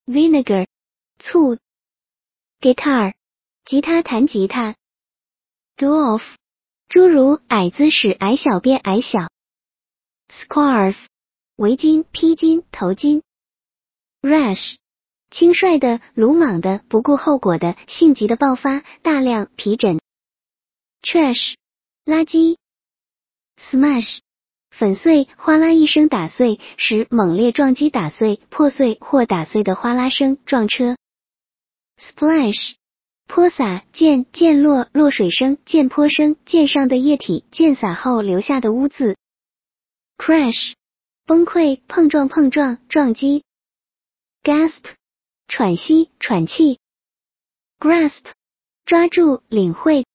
vinegar 醋 guitar 吉他弹吉他 dwarf 诸如矮子使矮小变矮小 scarf 围巾披巾头巾 rash 轻率的鲁莽的不顾后果的性急的爆发大量皮疹 trash 垃圾 smash 粉碎哗啦一声打碎使猛烈撞击打碎破碎或打碎的哗啦声撞车 splash 泼洒溅溅落落水声溅泼声溅上的液体溅洒后留下的污渍 crash 崩溃碰撞撞击 gasp 喘息喘气 grasp 抓住领会